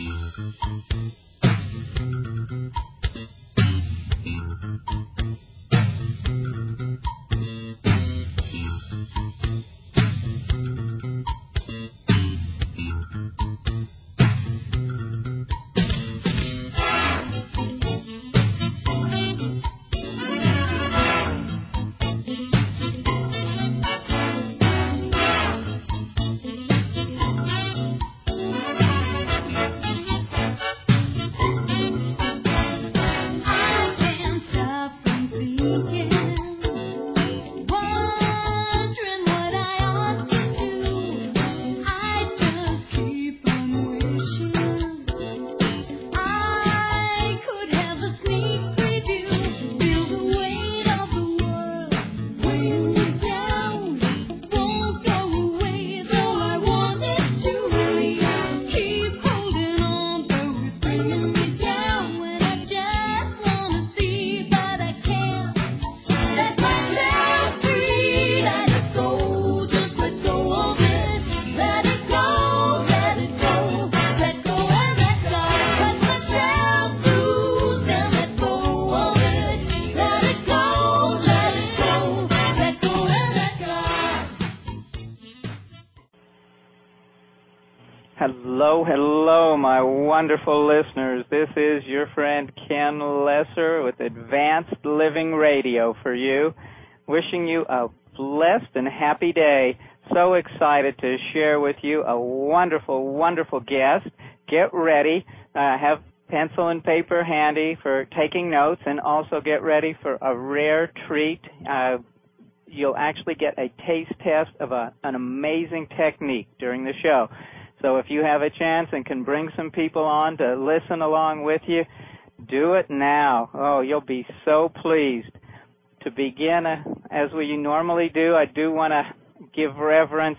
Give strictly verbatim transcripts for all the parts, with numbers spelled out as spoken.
Hello, hello, my wonderful listeners. This is your friend Ken Lesser with Advanced Living Radio for you, wishing you a blessed and happy day. So excited to share with you a wonderful, wonderful guest. Get ready. Uh, have pencil and paper handy for taking notes, and also get ready for a rare treat. Uh, you'll actually get a taste test of a, an amazing technique during the show. So if you have a chance and can bring some people on to listen along with you, do it now. Oh, you'll be so pleased. To begin, uh, as we normally do, I do want to give reverence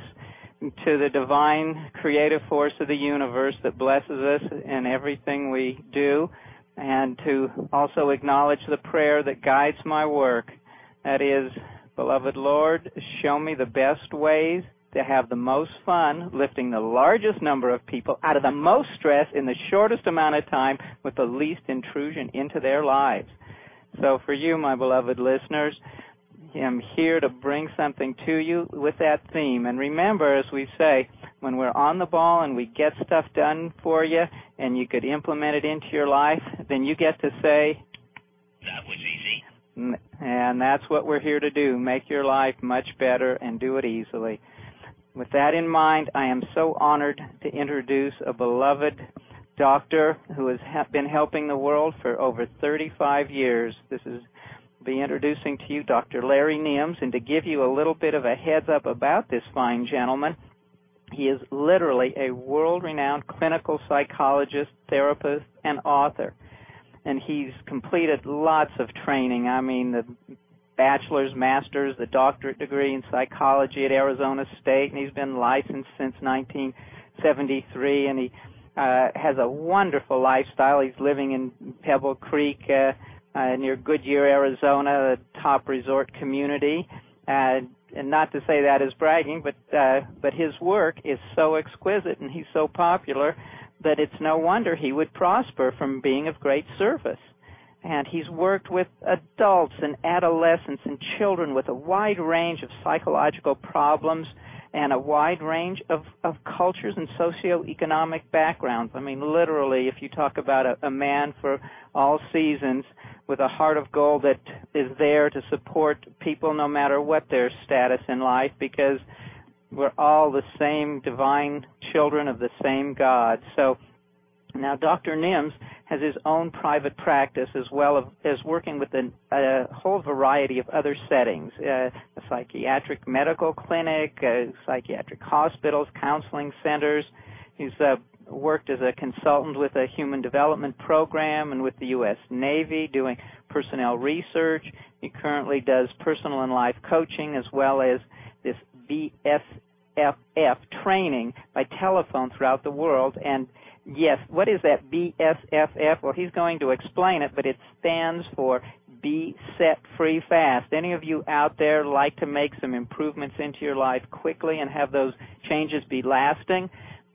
to the divine creative force of the universe that blesses us in everything we do, and to also acknowledge the prayer that guides my work. That is, beloved Lord, show me the best ways to have the most fun lifting the largest number of people out of the most stress in the shortest amount of time with the least intrusion into their lives. So for you, my beloved listeners, I'm here to bring something to you with that theme. And remember, as we say, when we're on the ball and we get stuff done for you and you could implement it into your life, then you get to say, that was easy. And that's what we're here to do, make your life much better and do it easily. With that in mind, I am so honored to introduce a beloved doctor who has been helping the world for over thirty-five years. This is be introducing to you Doctor Larry Nims, and to give you a little bit of a heads up about this fine gentleman, he is literally a world-renowned clinical psychologist, therapist, and author. And he's completed lots of training. I mean, the bachelor's, master's, the doctorate degree in psychology at Arizona State, and he's been licensed since nineteen seventy-three, and he uh, has a wonderful lifestyle. He's living in Pebble Creek uh, uh, near Goodyear, Arizona, a top resort community. Uh, and not to say that as bragging, but uh, but his work is so exquisite and he's so popular that it's no wonder he would prosper from being of great service. And he's worked with adults and adolescents and children with a wide range of psychological problems and a wide range of, of cultures and socioeconomic backgrounds. I mean, literally, if you talk about a, a man for all seasons with a heart of gold that is there to support people no matter what their status in life, because we're all the same divine children of the same God. So now Doctor Nims has his own private practice as well as working with a, a whole variety of other settings, uh, a psychiatric medical clinic, uh, psychiatric hospitals, counseling centers. He's uh, worked as a consultant with a human development program and with the U S Navy doing personnel research. He currently does personal and life coaching as well as this B S F F training by telephone throughout the world. And yes, what is that B S F F? Well, he's going to explain it, but it stands for Be Set Free Fast. Any of you out there like to make some improvements into your life quickly and have those changes be lasting?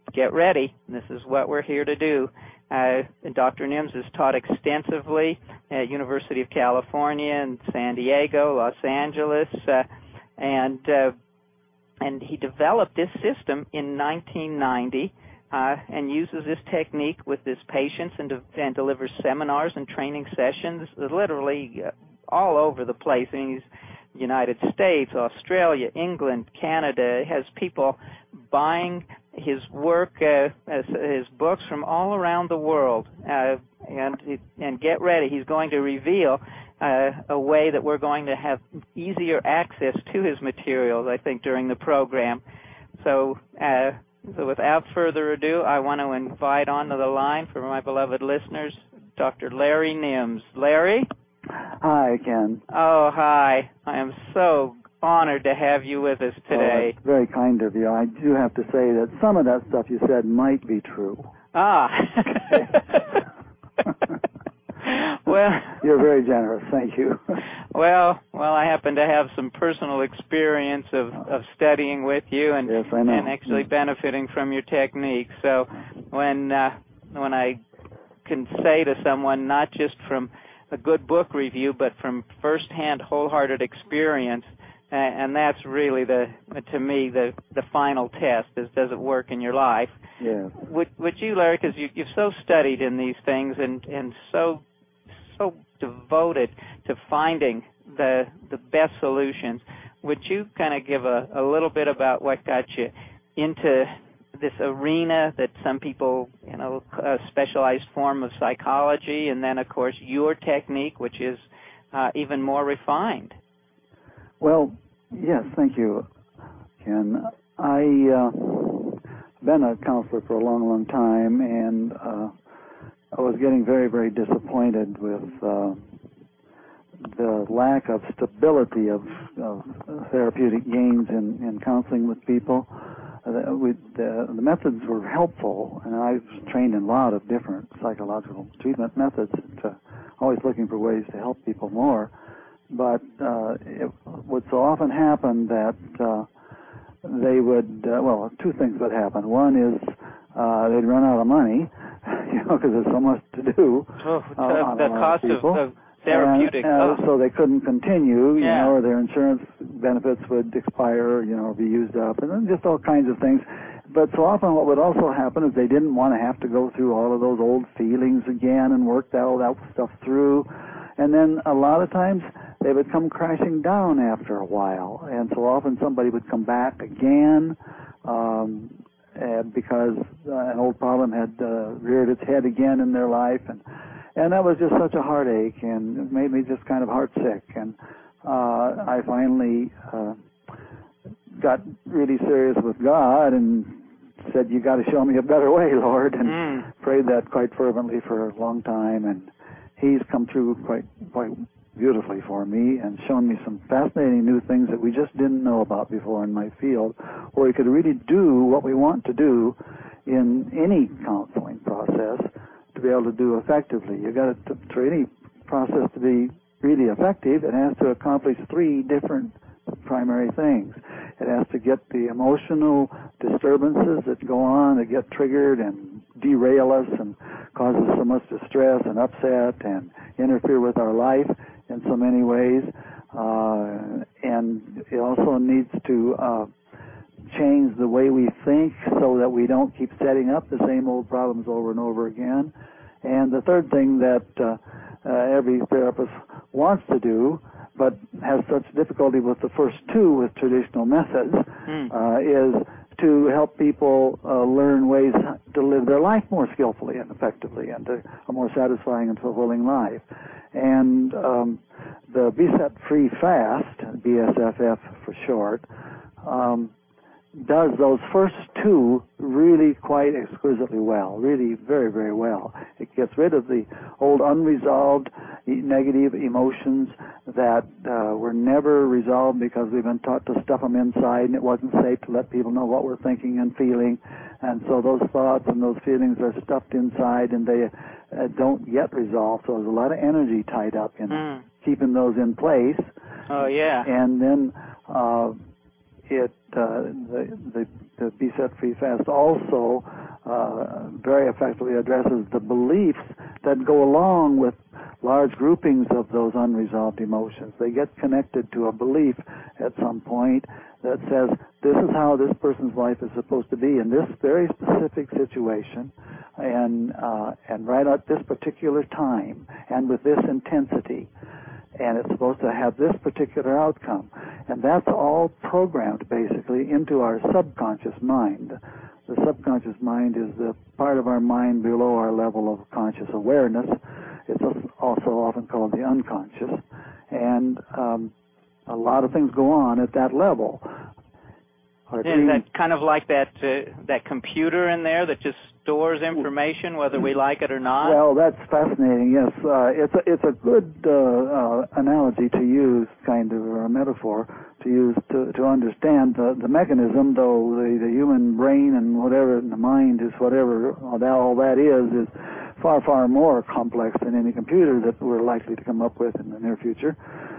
get ready. This is what we're here to do. Uh, Doctor Nims has taught extensively at University of California in San Diego, Los Angeles, uh, and uh, and he developed this system in nineteen ninety uh, and uses this technique with his patients and, de- and delivers seminars and training sessions literally uh, all over the place. I mean, he's United States, Australia, England, Canada. He has people buying his work, uh, his books from all around the world, uh, and and get ready. He's going to reveal uh, a way that we're going to have easier access to his materials, I think, during the program. So, uh, so without further ado, I want to invite onto the line for my beloved listeners, Doctor Larry Nims. Larry? Hi, Ken. Oh, hi. I am so honored to have you with us today. Oh, that's very kind of you. I do have to say that some of that stuff you said might be true. Ah. Well, you're very generous. Thank you. well, well, I happen to have some personal experience of, of studying with you and yes, I know. and actually benefiting from your technique. So when uh, when I can say to someone, not just from a good book review, but from firsthand, wholehearted experience, uh, and that's really the, to me, the the final test: is does it work in your life? Yes. Would would you, Larry, because you, you've so studied in these things and and so so devoted to finding the the best solutions, would you kind of give a, a little bit about what got you into this arena that some people, you know, a specialized form of psychology, and then, of course, your technique, which is uh, even more refined? Well, yes, thank you, Ken. I uh, been a counselor for a long, long time, and uh, I was getting very, very disappointed with uh, the lack of stability of, of therapeutic gains in, in counseling with people. Uh, we, the, the methods were helpful, and I've trained in a lot of different psychological treatment methods, to, always looking for ways to help people more. But uh, it would so often happen that uh, they would, uh, well, two things would happen. One is uh, they'd run out of money, you know, because there's so much to do. Oh, uh, on the a lot cost of people. of, of therapeutic. And, uh, oh. So they couldn't continue, you yeah. know, or their insurance benefits would expire, you know, or be used up, and then just all kinds of things. But so often what would also happen is they didn't want to have to go through all of those old feelings again and work all that stuff through. And then a lot of times they would come crashing down after a while. And so often somebody would come back again um, uh, because uh, an old problem had uh, reared its head again in their life. And And that was just such a heartache, and it made me just kind of heartsick. And uh, I finally uh, got really serious with God and said, "You got to show me a better way, Lord." And mm. prayed that quite fervently for a long time. And He's come through quite quite beautifully for me and shown me some fascinating new things that we just didn't know about before in my field, where we could really do what we want to do in any counseling process. To be able to do effectively, you got to, for any process to be really effective, it has to accomplish three different primary things. It has to get the emotional disturbances that go on, that get triggered and derail us and cause us so much distress and upset and interfere with our life in so many ways. Uh, and it also needs to uh, change the way we think so that we don't keep setting up the same old problems over and over again. And the third thing that uh, uh, every therapist wants to do, but has such difficulty with the first two with traditional methods, mm. uh, is to help people uh, learn ways to live their life more skillfully and effectively and to a more satisfying and fulfilling life. And um, the Be Set Free Fast, B S F F for short, um, does those first two really quite exquisitely well, really very, very well. It gets rid of the old unresolved negative emotions that uh, were never resolved because we've been taught to stuff them inside, and it wasn't safe to let people know what we're thinking and feeling. And so those thoughts and those feelings are stuffed inside, and they uh, don't get resolved. So there's a lot of energy tied up in mm. keeping those in place. Oh, yeah. And then uh, it uh, the, the the Be Set Free Fast also uh, very effectively addresses the beliefs that go along with large groupings of those unresolved emotions. They get connected to a belief at some point that says, this is how this person's life is supposed to be in this very specific situation, and uh, and right at this particular time, and with this intensity, and it's supposed to have this particular outcome. And that's all programmed, basically, into our subconscious mind. The subconscious mind is the part of our mind below our level of conscious awareness. It's also often called the unconscious. And um, a lot of things go on at that level. Our Is dream- that kind of like that uh, that computer in there that just stores information, whether we like it or not? Well, that's fascinating. Yes, uh, it's a, it's a good uh, uh, analogy to use, kind of, or a metaphor to use to to understand the, the mechanism. Though the, the human brain and whatever the mind is, whatever all that, all that is, is far far more complex than any computer that we're likely to come up with in the near future.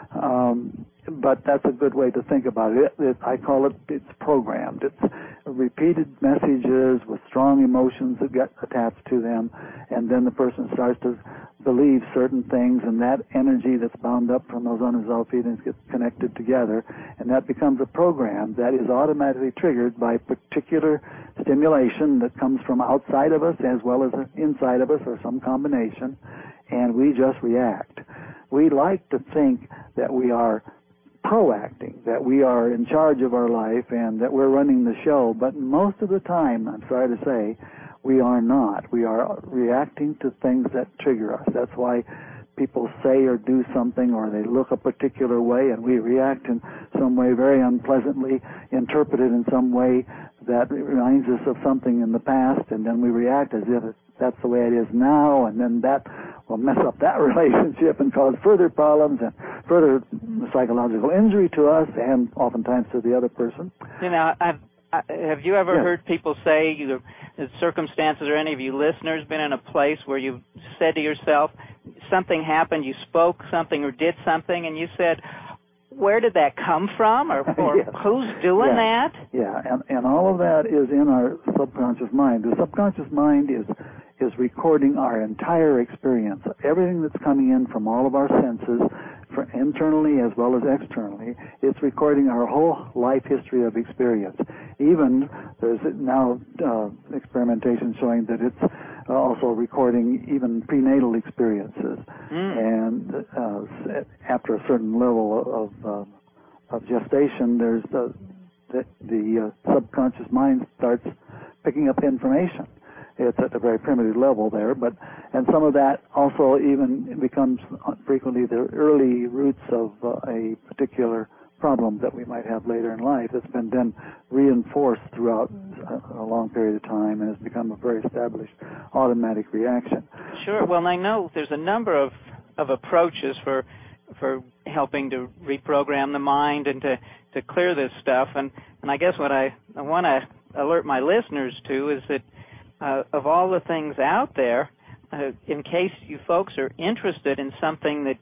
Um, but that's a good way to think about it. It, it. I call it, it's programmed. It's repeated messages with strong emotions that get attached to them, and then the person starts to believe certain things, and that energy that's bound up from those unresolved feelings gets connected together, and that becomes a program that is automatically triggered by particular stimulation that comes from outside of us as well as inside of us, or some combination, and we just react. We like to think that we are proacting, that we are in charge of our life and that we're running the show, but most of the time, I'm sorry to say, we are not. We are reacting to things that trigger us. That's why people say or do something, or they look a particular way, and we react in some way very unpleasantly, interpret it in some way that reminds us of something in the past, and then we react as if that's the way it is now, and then that will mess up that relationship and cause further problems and further psychological injury to us and oftentimes to the other person. You know, I've, I, have you ever Yes. heard people say, either circumstances or any of you listeners been in a place where you said to yourself, something happened, you spoke something or did something, and you said, where did that come from, or, or Yes. who's doing yeah. that? Yeah, and, and all of that is in our subconscious mind. The subconscious mind is is recording our entire experience. Everything that's coming in from all of our senses, for internally as well as externally, it's recording our whole life history of experience. Even there's now uh, experimentation showing that it's also recording even prenatal experiences. Mm. And uh, after a certain level of uh, of gestation, there's the the, the uh, subconscious mind starts picking up information. It's at a very primitive level there, but and some of that also even becomes frequently the early roots of uh, a particular problem that we might have later in life that's been then reinforced throughout a, a long period of time and has become a very established automatic reaction. Sure. Well, I know there's a number of, of approaches for for helping to reprogram the mind and to, to clear this stuff, and, and I guess what I, I want to alert my listeners to is that Uh, of all the things out there, uh, in case you folks are interested in something that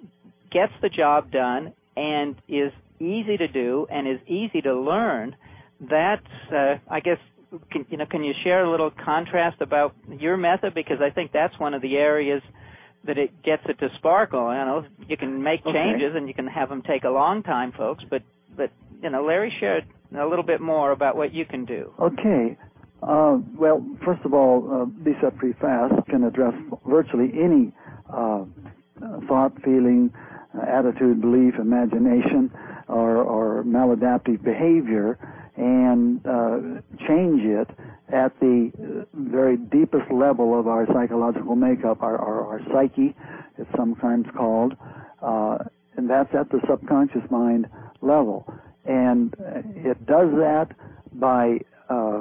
gets the job done and is easy to do and is easy to learn, that's, uh, I guess, can, you know, can you share a little contrast about your method? Because I think that's one of the areas that it gets it to sparkle. You know, you can make okay. changes and you can have them take a long time, folks, but, but you know, Larry shared a little bit more about what you can do. Okay. Uh, well, first of all, uh, Be Set Free Fast can address virtually any uh, thought, feeling, uh, attitude, belief, imagination, or, or maladaptive behavior, and uh, change it at the very deepest level of our psychological makeup, our, our, our psyche, it's sometimes called, uh, and that's at the subconscious mind level. And it does that by uh,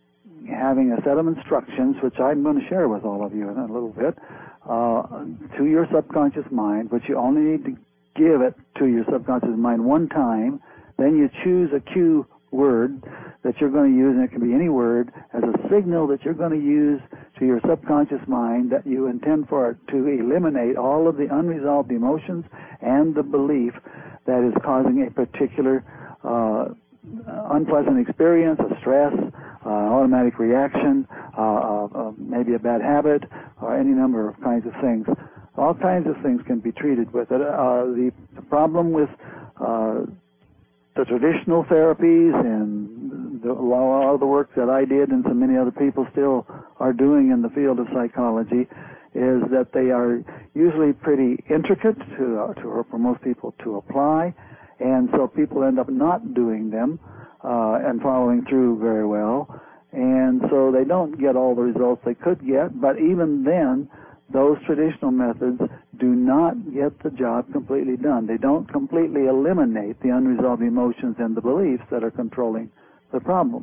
having a set of instructions, which I'm going to share with all of you in a little bit, uh, to your subconscious mind, but you only need to give it to your subconscious mind one time. Then you choose a cue word that you're going to use, and it can be any word, as a signal that you're going to use to your subconscious mind that you intend for it to eliminate all of the unresolved emotions and the belief that is causing a particular uh, unpleasant experience, a stress, uh, automatic reaction, uh, uh, uh, maybe a bad habit, or any number of kinds of things. All kinds of things can be treated with it. Uh, the, the problem with uh, the traditional therapies and the, a lot of the work that I did and so many other people still are doing in the field of psychology is that they are usually pretty intricate to, uh, to for most people to apply, and so people end up not doing them uh, and following through very well, and so they don't get all the results they could get. But even then, those traditional methods do not get the job completely done. They don't completely eliminate the unresolved emotions and the beliefs that are controlling the problem.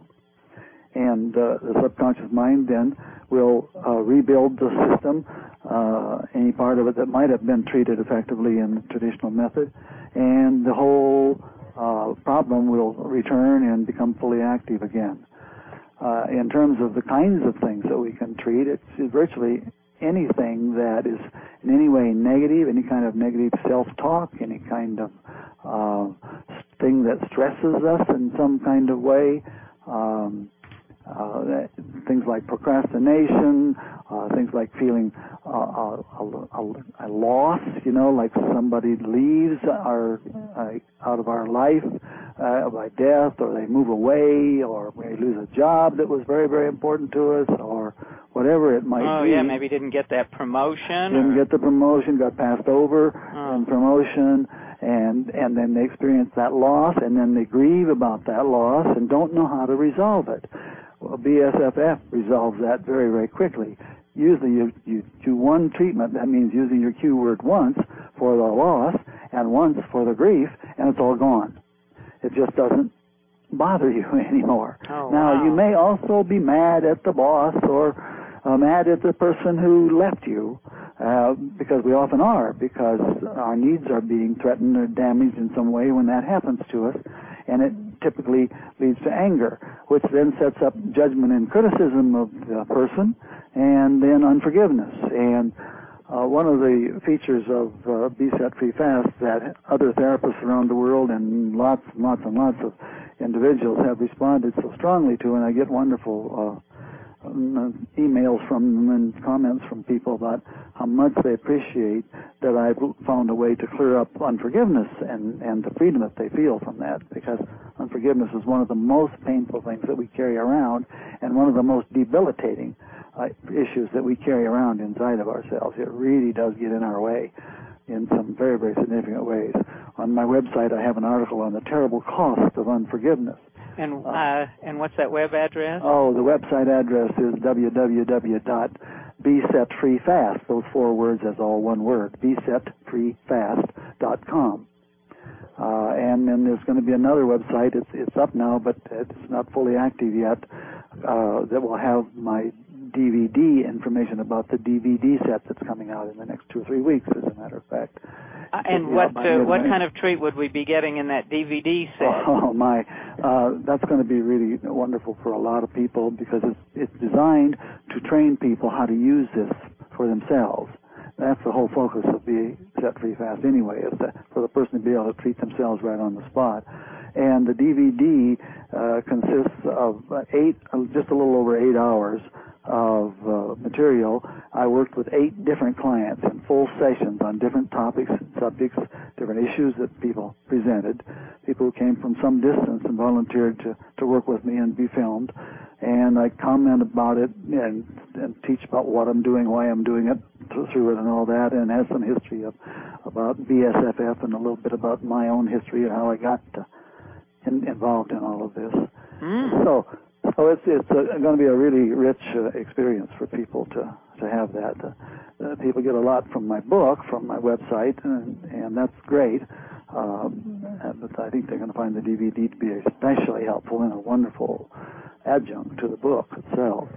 And uh, the subconscious mind then will uh, rebuild the system, uh, any part of it that might have been treated effectively in the traditional method, and the whole uh, problem will return and become fully active again. Uh, in terms of the kinds of things that we can treat, it's virtually anything that is in any way negative, any kind of negative self-talk, any kind of uh, thing that stresses us in some kind of way, um, uh, things like procrastination, uh, things like feeling uh, a, a, a loss, you know, like somebody leaves our uh, out of our life uh, by death, or they move away, or we lose a job that was very, very important to us, or whatever it might oh, be. Oh, yeah, maybe didn't get that promotion. Didn't or... get the promotion, got passed over oh. in promotion, and and then they experience that loss, and then they grieve about that loss and don't know how to resolve it. Well, B S F F resolves that very, very quickly. Usually you, you do one treatment, that means using your cue word once for the loss and once for the grief, and it's all gone. It just doesn't bother you anymore. Oh, now, wow. you may also be mad at the boss or uh, mad at the person who left you, uh, because we often are, because our needs are being threatened or damaged in some way when that happens to us, and it typically leads to anger, which then sets up judgment and criticism of the person, and then unforgiveness. And uh, one of the features of uh, Be Set Free Fast that other therapists around the world and lots and lots and lots of individuals have responded so strongly to, and I get wonderful uh, um, emails from them and comments from people about how much they appreciate that I've found a way to clear up unforgiveness and, and the freedom that they feel from that, because unforgiveness is one of the most painful things that we carry around and one of the most debilitating uh, issues that we carry around inside of ourselves. It really does get in our way in some very, very significant ways. On my website, I have an article on the terrible cost of unforgiveness. And uh, and what's that web address? Oh, the website address is w w w dot be set free fast, those four words as all one word, be set free fast dot com. Uh, and then there's going to be another website. It's it's up now, but it's not fully active yet, uh, that will have my D V D information about the D V D set that's coming out in the next two or three weeks, as a matter of fact. Uh, and what uh, what kind of treat would we be getting in that D V D set? Oh, my. Uh, that's going to be really wonderful for a lot of people, because it's, it's designed to train people how to use this for themselves. That's the whole focus of Be Set Free Fast anyway, is to, for the person to be able to treat themselves right on the spot. And the D V D uh, consists of eight, just a little over eight hours of uh, material. I worked with eight different clients in full sessions on different topics and subjects, different issues that people presented. People who came from some distance and volunteered to, to work with me and be filmed. And I comment about it and, and teach about what I'm doing, why I'm doing it, through it and all that, and have some history of about B S F F and a little bit about my own history and how I got to, in, involved in all of this. Mm. So, so it's it's uh, going to be a really rich uh, experience for people to to have that. Uh, uh, people get a lot from my book, from my website, and, and that's great. Um, but I think they're going to find the D V D to be especially helpful and a wonderful adjunct to the book itself.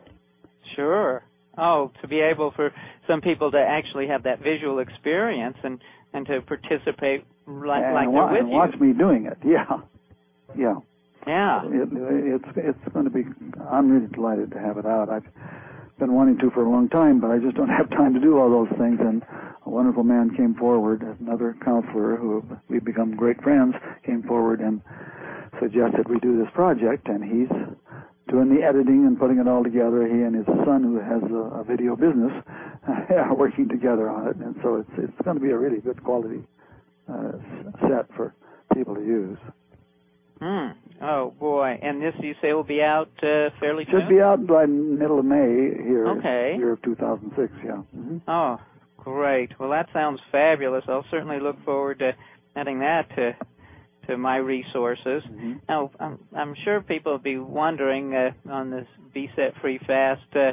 Sure. Oh, to be able for some people to actually have that visual experience and, and to participate like, and like wa- they're with and you. watch me doing it. Yeah, yeah. Yeah. It, it's it's going to be. I'm really delighted to have it out. I've been wanting to for a long time, but I just don't have time to do all those things. And a wonderful man came forward, another counselor who we've become great friends, came forward and suggested we do this project, and he's doing the editing and putting it all together. He and his son, who has a, a video business, are working together on it, and so it's it's going to be a really good quality uh, set for people to use. Hmm. Oh boy! And this, you say, will be out uh, fairly soon? Should be out by middle of May here. Okay. Year of two thousand six. Yeah. Mm-hmm. Oh, great! Well, that sounds fabulous. I'll certainly look forward to adding that to to my resources. Mm-hmm. Now, I'm, I'm sure people will be wondering uh, on this Be Set Free Fast. Uh,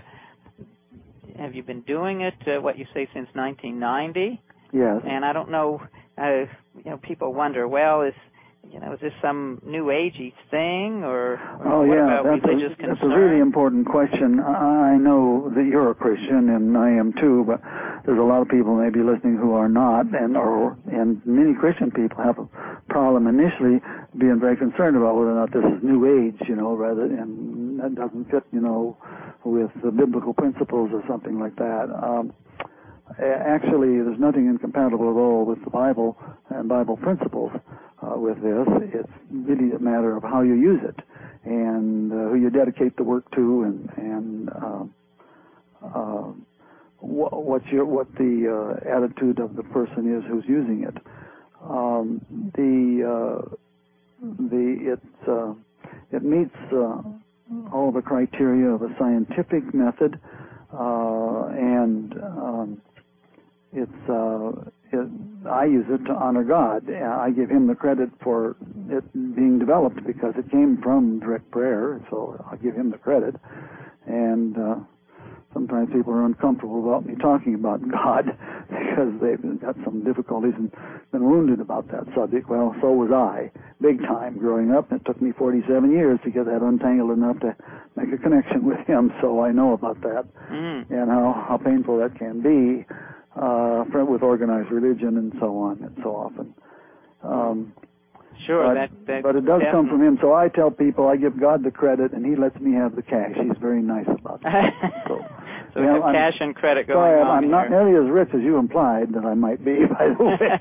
have you been doing it? Uh, what you say since nineteen ninety? Yes. And I don't know. Uh, you know, people wonder. Well, is you know, is this some new agey thing, or, or oh what yeah, about that's religious a, concern? that's a really important question. I I know that you're a Christian, and I am too, but there's a lot of people maybe listening who are not, and or and many Christian people have a problem initially being very concerned about whether or not this is new age, you know, rather and that doesn't fit, you know, with the biblical principles or something like that. Um, actually, there's nothing incompatible at all with the Bible and Bible principles. Uh, with this, it's really a matter of how you use it and uh, who you dedicate the work to, and and uh, uh, wh- what your what the uh, attitude of the person is who's using it. Um, the uh, the it uh, it meets uh, all the criteria of a scientific method, uh, and um, it's. Uh, It, I use it to honor God. I give Him the credit for it being developed because it came from direct prayer, so I give Him the credit. And uh, sometimes people are uncomfortable about me talking about God because they've got some difficulties and been wounded about that subject. Well, so was I, big time, growing up. It took me forty-seven years to get that untangled enough to make a connection with Him, so I know about that mm. and how, how painful that can be. Uh, with organized religion and so on and so often. Um, sure, but, that, that but it does definitely. come from Him. So I tell people I give God the credit, and He lets me have the cash. He's very nice about that. So, so we have I'm, cash and credit going sorry, on I'm here. not nearly as rich as you implied that I might be, by the way.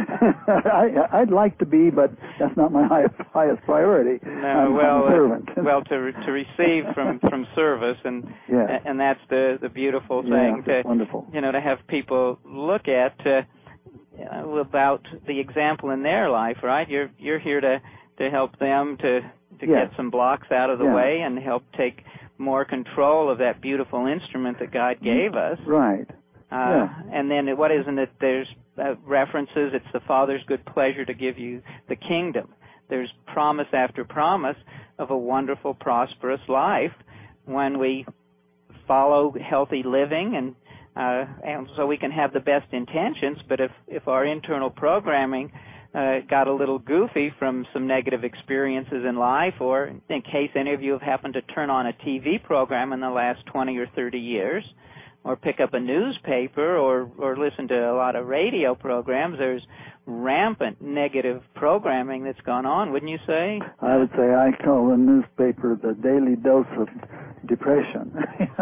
I, I'd like to be, but that's not my highest, highest priority. No, I'm, well, I'm a servant. Uh, well, to to receive from, from service, and yes. and that's the the beautiful yeah, thing. To, wonderful. You know, to have people look at uh, you know, about the example in their life, right? You're you're here to, to help them to to yes. get some blocks out of the yeah. way and help take more control of that beautiful instrument that God gave us. Right. Uh, yeah. And then what isn't it? There's uh, references. It's the Father's good pleasure to give you the kingdom. There's promise after promise of a wonderful, prosperous life when we follow healthy living, and uh, and so we can have the best intentions. But if if our internal programming uh, got a little goofy from some negative experiences in life, or in case any of you have happened to turn on a T V program in the last twenty or thirty years, or pick up a newspaper, or, or listen to a lot of radio programs, there's rampant negative programming that's gone on, wouldn't you say? I would say I call the newspaper the daily dose of depression.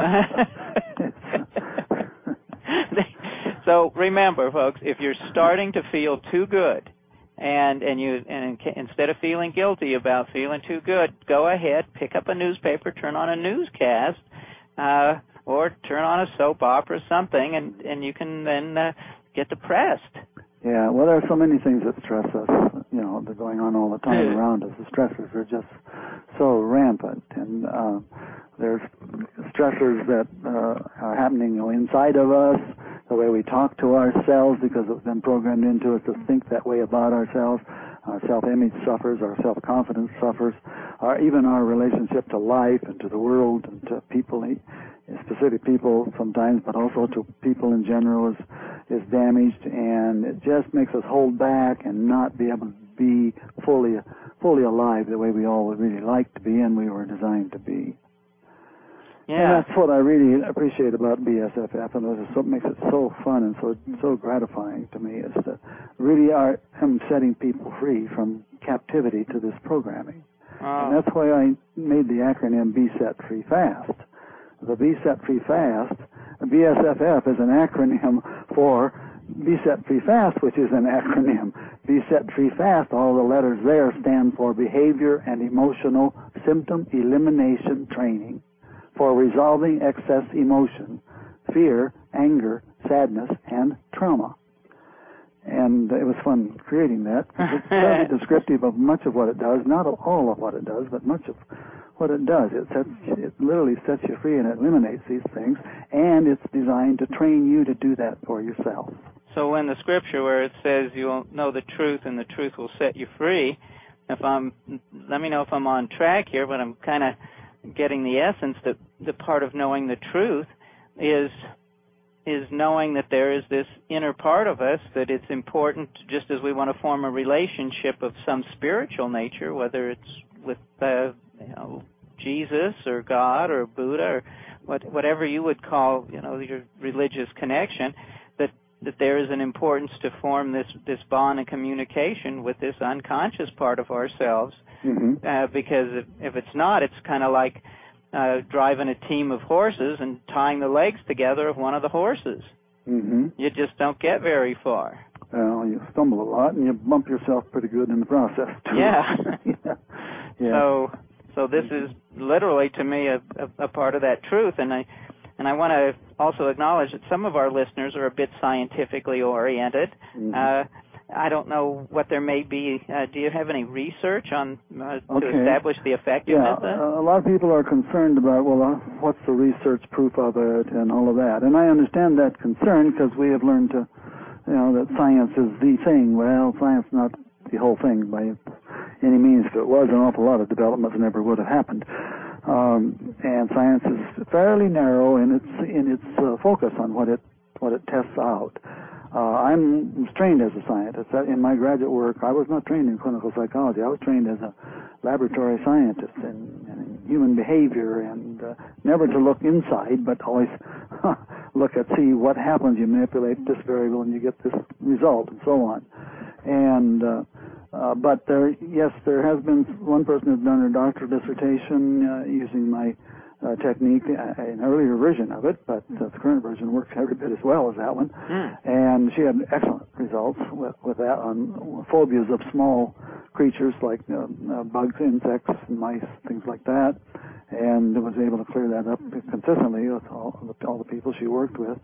So remember, folks, if you're starting to feel too good, and and you and instead of feeling guilty about feeling too good, go ahead, pick up a newspaper, turn on a newscast, uh, or turn on a soap opera, something, and, and you can then uh, get depressed. Yeah, well, there are so many things that stress us, you know, they're going on all the time around us. The stressors are just so rampant, and uh, there's stressors that uh, are happening, you know, inside of us, the way we talk to ourselves, because it's been programmed into us to think that way about ourselves. Our self-image suffers, our self-confidence suffers, our, even our relationship to life and to the world and to people, specific people sometimes, but also to people in general, is is damaged, and it just makes us hold back and not be able to be fully fully alive the way we all would really like to be and we were designed to be. Yeah. And that's what I really appreciate about B S F F, and that's what makes it so fun and so so gratifying to me, is that really are I'm setting people free from captivity to this programming. Oh. And that's why I made the acronym Be Set Free Fast. The Be Set Free Fast, B S F F is an acronym for Be Set Free Fast, which is an acronym. Be Set Free Fast, all the letters there stand for Behavior and Emotional Symptom Elimination Training for resolving excess emotion, fear, anger, sadness, and trauma. And it was fun creating that, because it's very descriptive of much of what it does, not of all of what it does, but much of what it does. It sets, it literally sets you free and it eliminates these things, and it's designed to train you to do that for yourself. So in the scripture where it says you'll know the truth and the truth will set you free, if I'm, let me know if I'm on track here, but I'm kind of getting the essence that the part of knowing the truth is is knowing that there is this inner part of us that it's important, just as we want to form a relationship of some spiritual nature, whether it's with uh, you know, Jesus or God or Buddha or what, whatever you would call, you know, your religious connection, that that there is an importance to form this, this bond and communication with this unconscious part of ourselves, mm-hmm. uh, because if, if it's not, it's kind of like uh, driving a team of horses and tying the legs together of one of the horses. Mm-hmm. You just don't get very far. Well, you stumble a lot and you bump yourself pretty good in the process, too. Yeah. yeah. yeah. So, so this is literally, to me, a, a, a part of that truth, and I And I want to also acknowledge that some of our listeners are a bit scientifically oriented. Mm-hmm. Uh, I don't know what there may be. Uh, do you have any research on uh, okay. to establish the effectiveness? Yeah, of? a lot of people are concerned about, well, uh, what's the research proof of it and all of that. And I understand that concern because we have learned to, you know, that science is the thing. Well, science is not the whole thing by any means. If it was, an awful lot of developments never would have happened. Um, and science is fairly narrow in its in its uh, focus on what it what it tests out. Uh, I'm trained as a scientist. In my graduate work, I was not trained in clinical psychology. I was trained as a laboratory scientist in, in human behavior, and uh, never to look inside, but always look at see what happens. You manipulate this variable, and you get this result, and so on. And uh, Uh, but there, yes, there has been one person who's done a doctoral dissertation uh, using my uh, technique, uh, an earlier version of it, but uh, the current version works every bit as well as that one. Mm. And she had excellent results with, with that on phobias of small creatures like uh, uh, bugs, insects, mice, things like that, and was able to clear that up consistently with all, with all the people she worked with.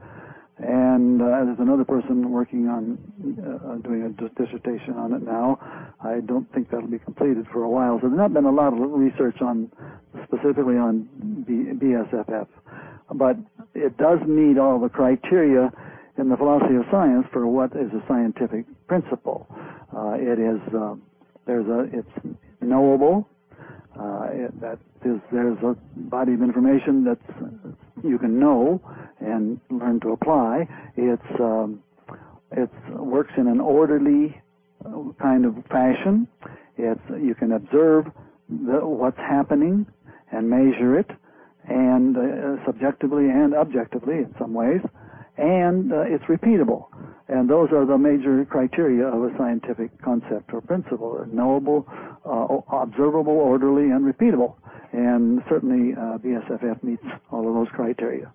And uh, there's another person working on uh, doing a dissertation on it now. I don't think that'll be completed for a while. So there's not been a lot of research on, specifically on B- BSFF. But it does meet all the criteria in the philosophy of science for what is a scientific principle. Uh, it is, uh, there's a, it's knowable. Uh, it, that is, there's a body of information that's you can know and learn to apply. It's um, it works in an orderly kind of fashion. It's you can observe the, what's happening and measure it, and uh, subjectively and objectively in some ways, and uh, it's repeatable. And those are the major criteria of a scientific concept or principle: knowable, uh, observable, orderly, and repeatable. And certainly uh, B S F F meets all of those criteria.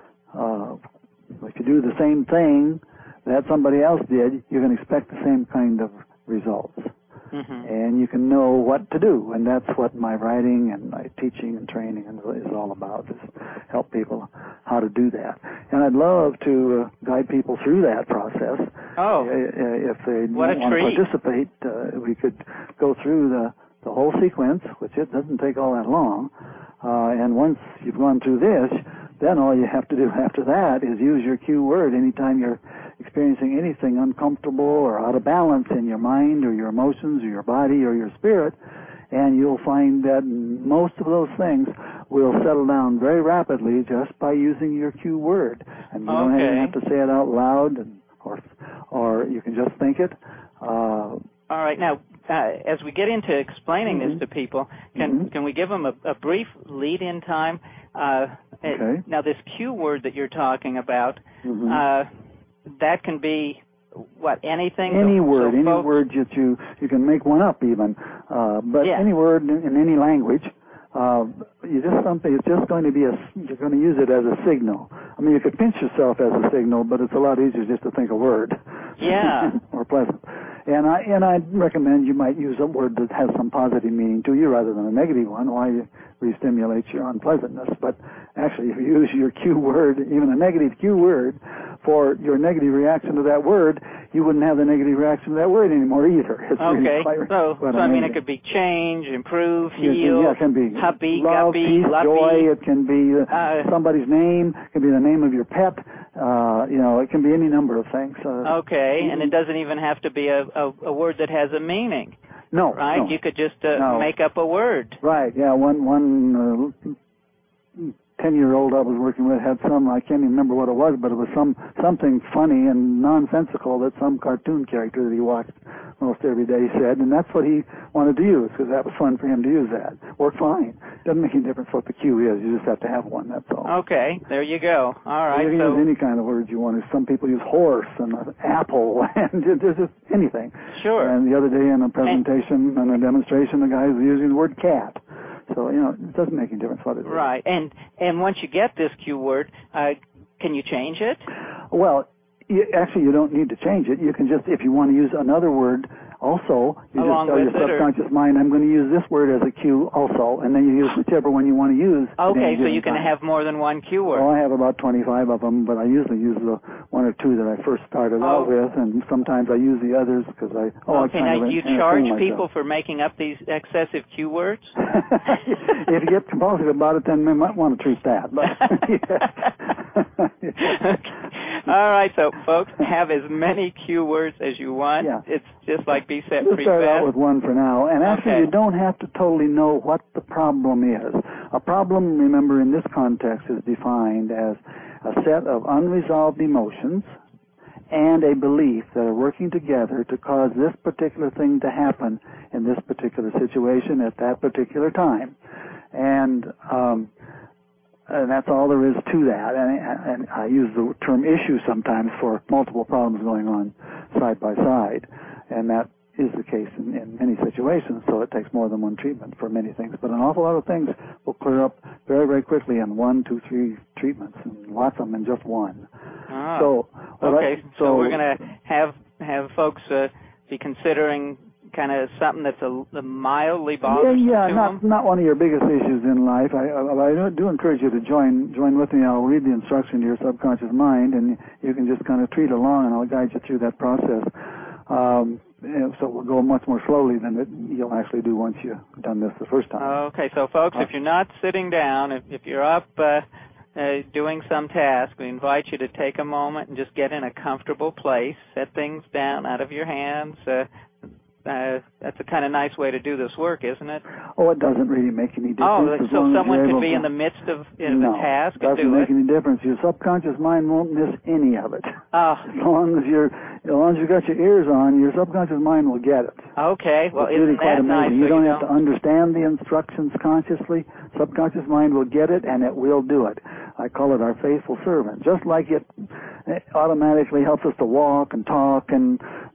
Uh, if you do the same thing that somebody else did, you can expect the same kind of results. Mm-hmm. And you can know what to do, and that's what my writing and my teaching and training is all about, is help people how to do that. And I'd love to uh, guide people through that process. Oh, uh, if they what don't want treat. to participate, uh, we could go through the, the whole sequence, which it doesn't take all that long. Uh, and once you've gone through this, then all you have to do after that is use your cue word anytime you're experiencing anything uncomfortable or out of balance in your mind or your emotions or your body or your spirit, and you'll find that most of those things will settle down very rapidly just by using your cue word. And you okay. don't even have to say it out loud, and, or or you can just think it. Uh, All right. Now, uh, as we get into explaining mm-hmm. this to people, can mm-hmm. can we give them a, a brief lead-in time? Uh, okay. It, now, this cue word that you're talking about, mm-hmm. uh, that can be what, anything? Any so, word, so any folks, word that you you can make one up even, uh, but yeah. any word in, in any language. Uh, you just something. It's just going to be a. You're going to use it as a signal. I mean, you could pinch yourself as a signal, but it's a lot easier just to think a word. Yeah. More pleasant. And I and I recommend you might use a word that has some positive meaning to you rather than a negative one. Why re-stimulates your unpleasantness? But actually, if you use your cue word, even a negative cue word, for your negative reaction to that word, you wouldn't have the negative reaction to that word anymore either. It's okay. Really quite, so, quite so I mean, it could be change, improve, heal, yeah, it can be happy, love, guppy, peace, luppy. joy. It can be uh, uh, somebody's name. It can be the name of your pet. Uh, you know, it can be any number of things. Uh, okay, and it doesn't even have to be a, a, a word that has a meaning. No, right? No. You could just uh, no. make up a word. Right. Yeah. One one. Uh, ten-year-old I was working with had some, I can't even remember what it was, but it was some something funny and nonsensical that some cartoon character that he watched most every day said, and that's what he wanted to use, because that was fun for him to use that. Worked fine. Doesn't make any difference what the cue is. You just have to have one, that's all. Okay, there you go. All right. You can so, use any kind of words you want. Some people use horse and apple, and there's just anything. Sure. And the other day in a presentation and a demonstration, the guy was using the word cat. So, you know, it doesn't make any difference what it is. Right. And and once you get this cue word, uh, can you change it? Well, you, actually, you don't need to change it. You can just, if you want to use another word also, you Along just tell your with it, subconscious mind, I'm going to use this word as a cue also, and then you use whichever one you want to use. Okay, so you can time. have more than one cue word. Well, I have about twenty-five of them, but I usually use the one or two that I first started oh. out with, and sometimes I use the others because I, oh, okay, I now kind do you of charge myself. people for making up these excessive cue words? If you get compulsive about it, then we might want to treat that. But All right, so folks, have as many cue words as you want. Yeah. It's just like Be Set We'll Free start Fast. out with one for now. And actually, okay. you don't have to totally know what the problem is. A problem, remember, in this context is defined as a set of unresolved emotions and a belief that are working together to cause this particular thing to happen in this particular situation at that particular time. And um, and that's all there is to that. And, and I use the term issue sometimes for multiple problems going on side by side. And that is the case in, in many situations, so it takes more than one treatment for many things. But an awful lot of things will clear up very, very quickly in one, two, three treatments, and lots of them in just one. Ah, so, okay, I, so, so we're going to have have folks uh, be considering kind of something that's a, a mildly bothersome yeah, yeah, to not them? not one of your biggest issues in life. I, I, I do encourage you to join join with me. I'll read the instruction to your subconscious mind, and you can just kind of treat along, and I'll guide you through that process. Um, so we'll go much more slowly than it, you'll actually do once you've done this the first time. Okay, so folks, uh, if you're not sitting down, if, if you're up uh, uh, doing some task, we invite you to take a moment and just get in a comfortable place, set things down out of your hands. Uh, Uh, that's a kind of nice way to do this work, isn't it? Oh, it doesn't really make any difference. Oh, so someone could be in the midst of in no, the task and doesn't do make it? any difference. Your subconscious mind won't miss any of it. Oh. As long as you're, as long as you've got your ears on, your subconscious mind will get it. Okay, well, it's really isn't quite that amazing. nice? You so don't you have to understand the instructions consciously. Subconscious mind will get it, and it will do it. I call it our faithful servant. Just like it, it automatically helps us to walk and talk and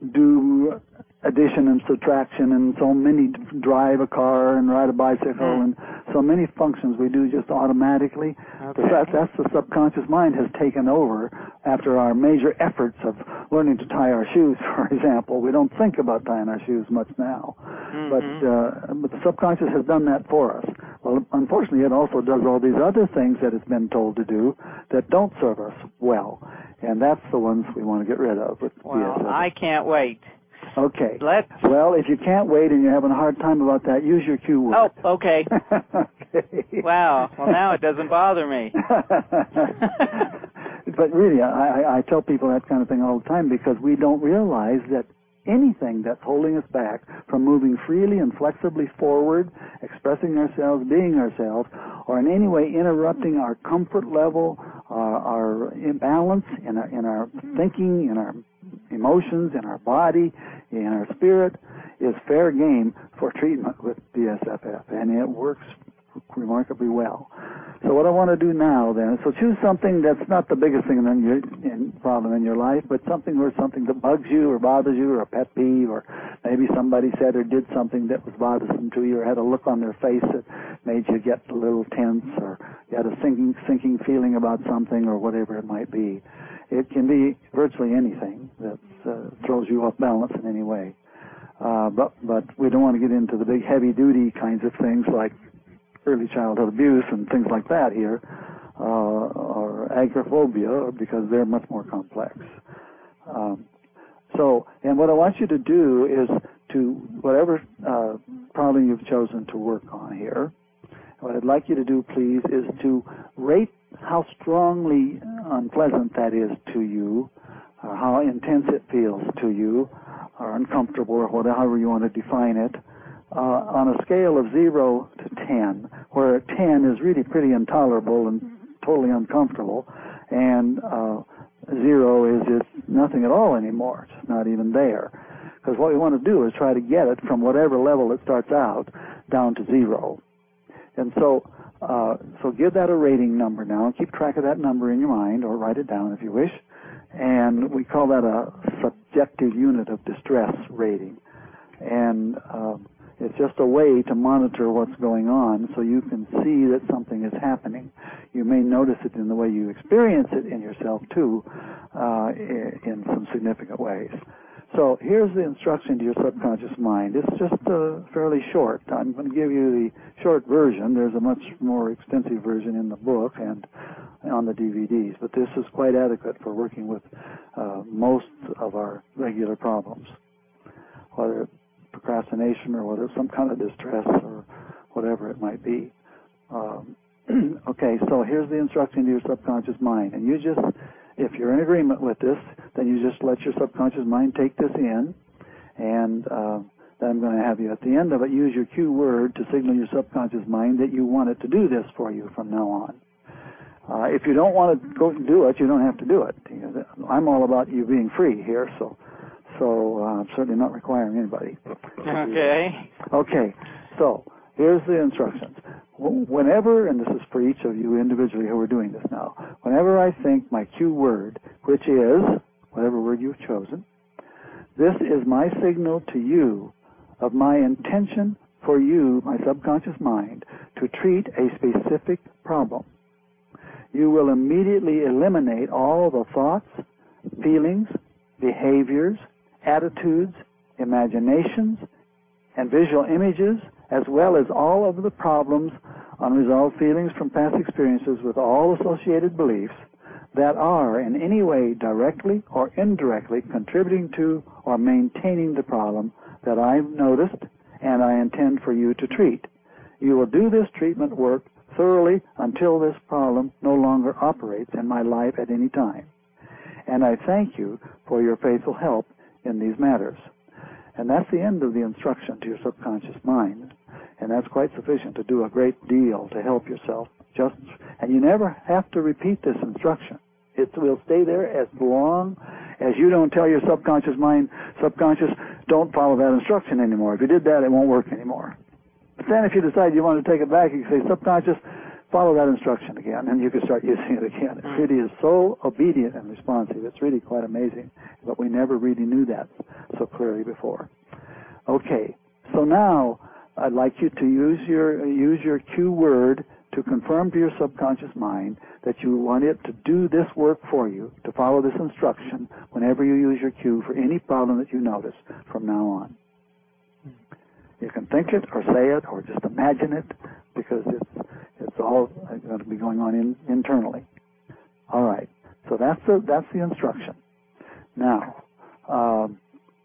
do addition and subtraction and so many, drive a car and ride a bicycle, and so many functions we do just automatically. Okay. That, that's the subconscious mind has taken over after our major efforts of learning to tie our shoes, for example. We don't think about tying our shoes much now, Mm-hmm. but uh, but the subconscious has done that for us. Well, unfortunately, it also does all these other things that it's been told to do that don't serve us well, and that's the ones we want to get rid of. With Well, B S F. I can't wait. Okay. Let's. Well, if you can't wait and you're having a hard time about that, use your cue word. Oh, okay. Okay. Wow. Well, now it doesn't bother me. But really, I, I, I tell people that kind of thing all the time because we don't realize that anything that's holding us back from moving freely and flexibly forward, expressing ourselves, being ourselves, or in any way interrupting our comfort level, our, our imbalance in our, in our thinking, in our emotions, in our body, in our spirit, is fair game for treatment with B S F F, and it works remarkably well. So what I want to do now then, so choose something that's not the biggest thing in your in, problem in your life, but something or something that bugs you or bothers you or a pet peeve, or maybe somebody said or did something that was bothersome to you or had a look on their face that made you get a little tense, or you had a sinking, sinking feeling about something or whatever it might be. it can be virtually anything that uh, throws you off balance in any way. Uh, but but we don't want to get into the big heavy-duty kinds of things like early childhood abuse and things like that here, uh, or agoraphobia, because they're much more complex. Um, so, and what I want you to do is to, whatever uh, problem you've chosen to work on here, what I'd like you to do, please, is to rate how strongly unpleasant that is to you, or how intense it feels to you, or uncomfortable, or whatever you want to define it, uh, on a scale of zero to ten, where ten is really pretty intolerable and totally uncomfortable, and uh, zero is just nothing at all anymore. It's not even there. Because what we want to do is try to get it from whatever level it starts out down to zero. And so, uh, so give that a rating number now, and keep track of that number in your mind, or write it down if you wish. And we call that a subjective unit of distress rating. And uh, it's just a way to monitor what's going on so you can see that something is happening. You may notice it in the way you experience it in yourself, too, uh, in some significant ways. So here's the instruction to your subconscious mind. It's just uh, fairly short. I'm going to give you the short version. There's a much more extensive version in the book and on the D V Ds, but this is quite adequate for working with uh, most of our regular problems, whether it's procrastination or whether it's some kind of distress or whatever it might be. Um, okay, so here's the instruction to your subconscious mind, and you just, if you're in agreement with this, then you just let your subconscious mind take this in, and uh, then I'm going to have you at the end of it use your cue word to signal your subconscious mind that you want it to do this for you from now on. Uh, if you don't want to go do it, you don't have to do it. I'm all about you being free here, so so uh, I'm certainly not requiring anybody. Okay. Okay, so here's the instructions. Whenever, and this is for each of you individually who are doing this now, whenever I think my cue word, which is whatever word you've chosen, this is my signal to you of my intention for you, my subconscious mind, to treat a specific problem. You will immediately eliminate all the thoughts, feelings, behaviors, attitudes, imaginations, and visual images, as well as all of the problems, unresolved feelings from past experiences with all associated beliefs that are in any way directly or indirectly contributing to or maintaining the problem that I've noticed and I intend for you to treat. You will do this treatment work thoroughly until this problem no longer operates in my life at any time. And I thank you for your faithful help in these matters. And that's the end of the instruction to your subconscious mind. And that's quite sufficient to do a great deal to help yourself. Just, and you never have to repeat this instruction. It will stay there as long as you don't tell your subconscious mind, subconscious, don't follow that instruction anymore. If you did that, it won't work anymore. But then if you decide you want to take it back, you can say, subconscious, follow that instruction again, and you can start using it again. It really is so obedient and responsive. It's really quite amazing, but we never really knew that so clearly before. Okay, so now I'd like you to use your use your cue word to confirm to your subconscious mind that you want it to do this work for you, to follow this instruction whenever you use your cue for any problem that you notice from now on. You can think it or say it or just imagine it, because it's it's all going to be going on in, internally. All right, so that's the that's the instruction. Now, um,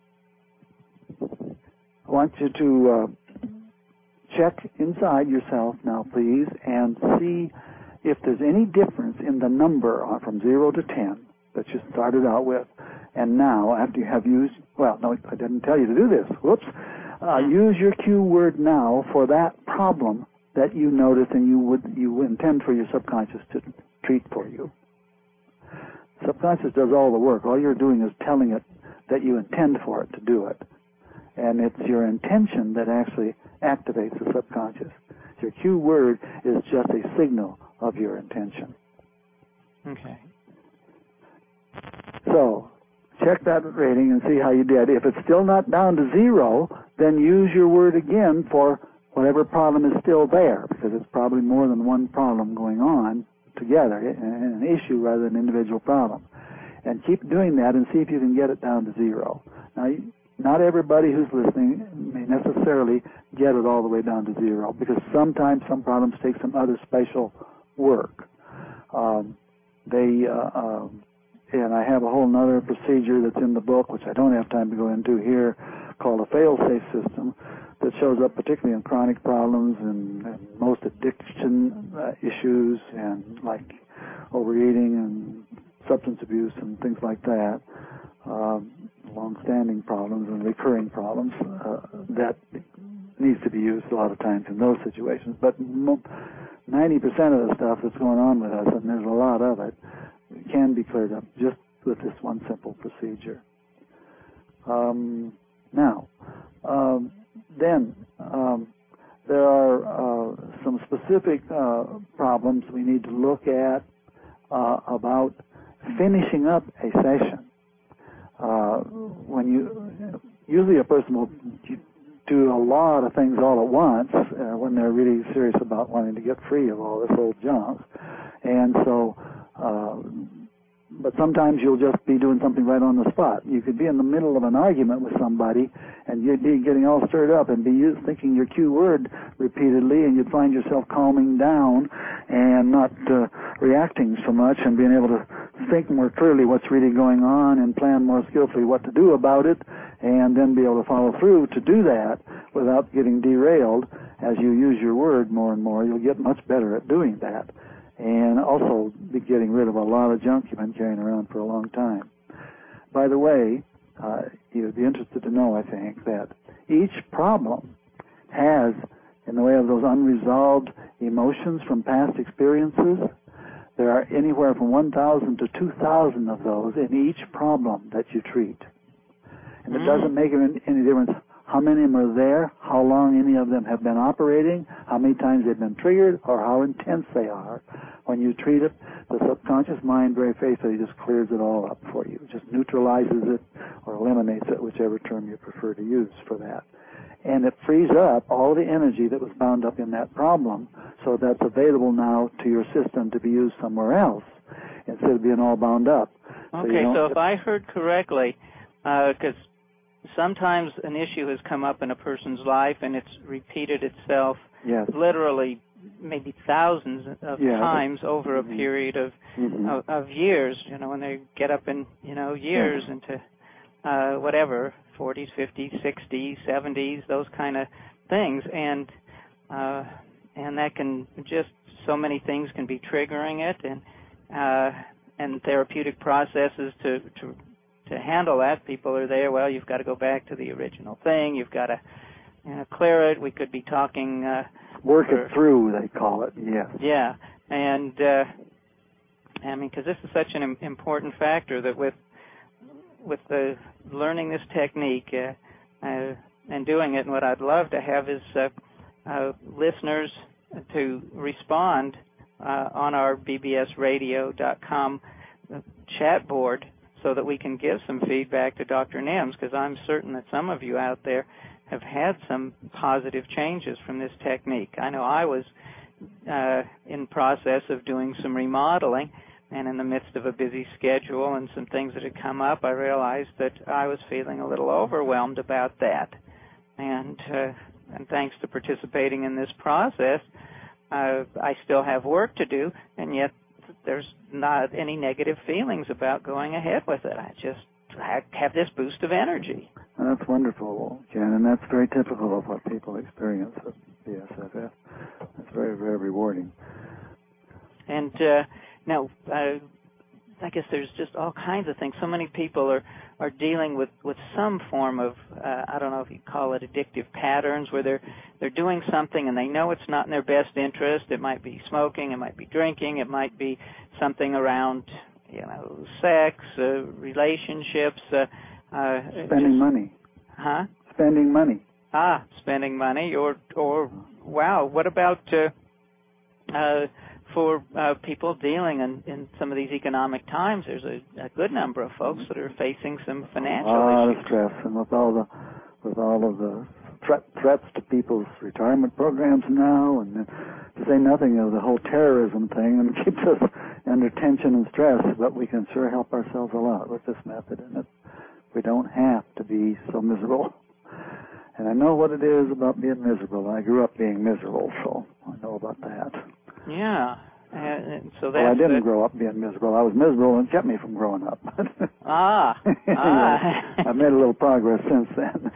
I want you to uh, check inside yourself now, please, and see if there's any difference in the number from zero to ten that you started out with, and now after you have used, well, no, I didn't tell you to do this. Whoops. Uh, use your cue word now for that problem that you notice and you would you intend for your subconscious to treat for you. Subconscious does all the work. All you're doing is telling it that you intend for it to do it. And it's your intention that actually activates the subconscious. Your cue word is just a signal of your intention. Okay. So, check that rating and see how you did. If it's still not down to zero, then use your word again for whatever problem is still there, because it's probably more than one problem going on together, an issue rather than an individual problem. and keep doing that and see if you can get it down to zero. Now, not everybody who's listening may necessarily get it all the way down to zero, because sometimes some problems take some other special work. Um, they, uh, um, and I have a whole other procedure that's in the book, which I don't have time to go into here, called a fail-safe system, that shows up particularly in chronic problems and, and most addiction uh, issues, and like overeating and substance abuse and things like that, uh, long-standing problems and recurring problems uh, that needs to be used a lot of times in those situations. But ninety percent of the stuff that's going on with us, and there's a lot of it, can be cleared up just with this one simple procedure. Um, now, um, then um, there are uh, some specific uh, problems we need to look at uh, about finishing up a session. Uh, when you usually a person will do a lot of things all at once uh, when they're really serious about wanting to get free of all this old junk, and so. Uh, But sometimes you'll just be doing something right on the spot. You could be in the middle of an argument with somebody, and you'd be getting all stirred up and be thinking your cue word repeatedly, and you'd find yourself calming down and not uh, reacting so much, and being able to think more clearly what's really going on and plan more skillfully what to do about it, and then be able to follow through to do that without getting derailed. As you use your word more and more, you'll get much better at doing that, and also be getting rid of a lot of junk you've been carrying around for a long time. By the way, uh, you'd be interested to know, I think, that each problem has, in the way of those unresolved emotions from past experiences, there are anywhere from one thousand to two thousand of those in each problem that you treat. And it doesn't make any difference how many of them are there, how long any of them have been operating, how many times they've been triggered, or how intense they are. When you treat it, the subconscious mind very faithfully just clears it all up for you, just neutralizes it or eliminates it, whichever term you prefer to use for that. And it frees up all the energy that was bound up in that problem, so that's available now to your system to be used somewhere else instead of being all bound up. Okay, so, so if I heard correctly, because uh, sometimes an issue has come up in a person's life and it's repeated itself yes. literally maybe thousands of yes. times over mm-hmm. a period of, mm-hmm. of of years, you know, when they get up in, you know, years yes. into uh, whatever, forties, fifties, sixties, seventies, those kind of things. And uh, and that can just, so many things can be triggering it, and uh, and therapeutic processes to, to to handle that. People are there, well, you've got to go back to the original thing, you've got to, you know, clear it. We could be talking... Uh, Work for, it through, they call it, yes. Yeah, and, uh, I mean, because this is such an important factor that with with the learning this technique uh, uh, and doing it, and what I'd love to have is uh, uh, listeners to respond uh, on our B B S radio dot com chat board, so that we can give some feedback to Doctor Nims, because I'm certain that some of you out there have had some positive changes from this technique. I know I was uh, in process of doing some remodeling, and in the midst of a busy schedule and some things that had come up, I realized that I was feeling a little overwhelmed about that. And, uh, and thanks to participating in this process, uh, I still have work to do, and yet there's not any negative feelings about going ahead with it. I just have this boost of energy. That's wonderful, Ken, and that's very typical of what people experience at B S F F. It's very, very rewarding. And uh, now, uh, I guess there's just all kinds of things. So many people are, are dealing with, with some form of, uh, I don't know if you call it addictive patterns, where they're they're doing something and they know it's not in their best interest. It might be smoking, it might be drinking, it might be something around, you know, sex, uh, relationships. Uh, uh, spending just, money. Huh? Spending money. Ah, spending money, or or wow, what about uh, uh, for uh, people dealing in, in some of these economic times? There's a, a good number of folks that are facing some financial issues. A lot issues. of stress, and with all the with all of the threat, threats to people's retirement programs now, and to say nothing of the whole terrorism thing, and keeps us under tension and stress, but we can sure help ourselves a lot with this method, and it, we don't have to be so miserable. And I know what it is about being miserable. I grew up being miserable, so I know about that. Yeah. And so that's well, I didn't the... grow up being miserable. I was miserable and it kept me from growing up. ah. ah. I've made a little progress since then.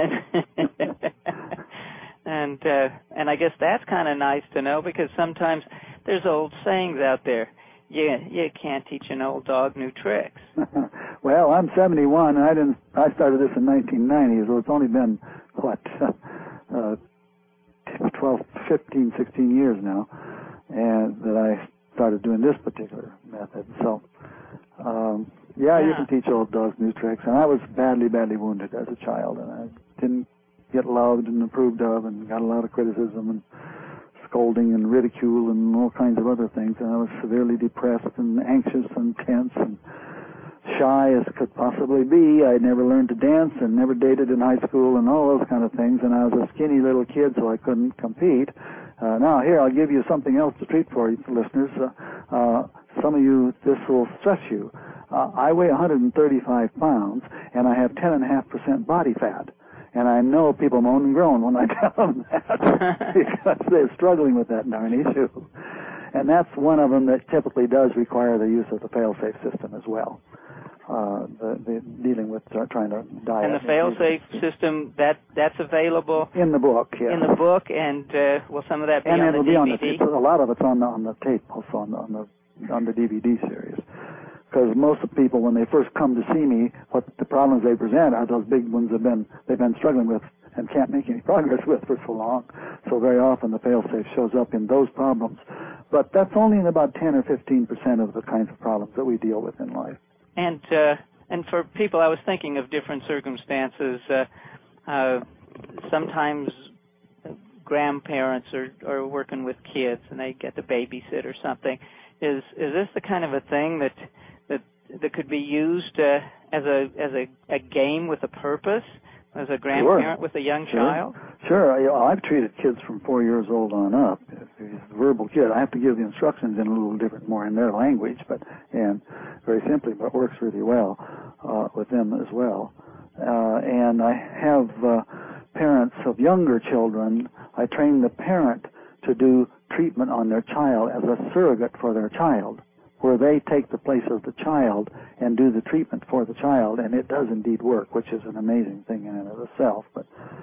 and uh, and I guess that's kind of nice to know, because sometimes there's old sayings out there. You you can't teach an old dog new tricks. Well, I'm seventy-one, and I didn't. I started this in nineteen ninety, so it's only been what uh, twelve, fifteen, sixteen years now, and that I started doing this particular method. So, um, yeah, yeah, you can teach old dogs new tricks. And I was badly, badly wounded as a child, and I didn't get loved and approved of, and got a lot of criticism and scolding and ridicule and all kinds of other things, and I was severely depressed and anxious and tense and shy as could possibly be. I never learned to dance and never dated in high school and all those kind of things, and I was a skinny little kid, so I couldn't compete. Uh, now, here, I'll give you something else to treat for you, listeners. Uh, uh, some of you, this will stress you. Uh, I weigh one hundred thirty-five pounds, and I have ten point five percent body fat. And I know people moan and groan when I tell them that because they're struggling with that darn issue. And that's one of them that typically does require the use of the fail-safe system as well, uh, the, the dealing with uh, trying to diet. And the fail-safe system, that that's available? In the book, yes. In the book, and uh, will some of that be and on the D V D? And it'll be on the, a lot of it's on the, on the tape, also on the, on the, on the D V D series. Because most of the people, when they first come to see me, what the problems they present are those big ones they've been they've been struggling with and can't make any progress with for so long. So very often the fail-safe shows up in those problems. But that's only in about ten or fifteen percent of the kinds of problems that we deal with in life. And uh, and for people, I was thinking of different circumstances. Uh, uh, sometimes grandparents are, are working with kids and they get to babysit or something. Is is this the kind of a thing that that that could be used uh, as a as a, a game with a purpose, as a grandparent sure. with a young sure. child? Sure. I, I've treated kids from four years old on up. If he's a verbal kid, I have to give the instructions in a little different, more in their language, but and very simply, but works really well uh, with them as well. Uh, and I have uh, parents of younger children. I train the parent to do treatment on their child as a surrogate for their child, where they take the place of the child and do the treatment for the child, and it does indeed work, which is an amazing thing in and of itself. But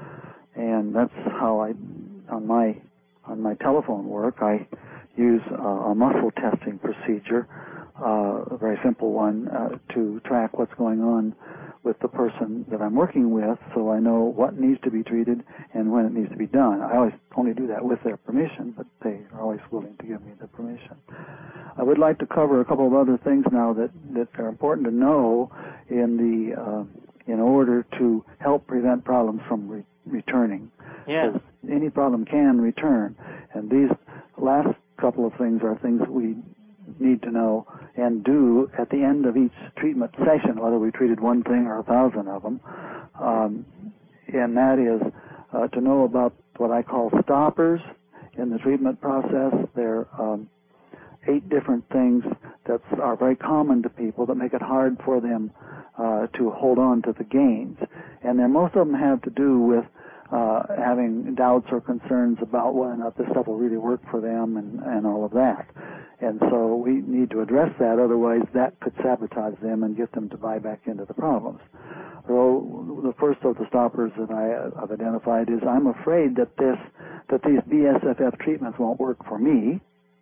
and that's how I, on my on my telephone work, I use uh, a muscle testing procedure, uh, a very simple one, uh, to track what's going on with the person that I'm working with, so I know what needs to be treated and when it needs to be done. I always only do that with their permission, but they are always willing to give me the permission. I would like to cover a couple of other things now that, that are important to know in the uh, in order to help prevent problems from re- returning. Yeah. Because any problem can return, and these last couple of things are things that we need to know and do at the end of each treatment session, whether we treated one thing or a thousand of them. Um, and that is uh, to know about what I call stoppers in the treatment process. There are um, eight different things that are very common to people that make it hard for them uh, to hold on to the gains. And then most of them have to do with uh, having doubts or concerns about whether or not this stuff will really work for them and, and all of that. And so we need to address that, otherwise that could sabotage them and get them to buy back into the problems. So the first of the stoppers that I have identified is I'm afraid that this that these B S F F treatments won't work for me.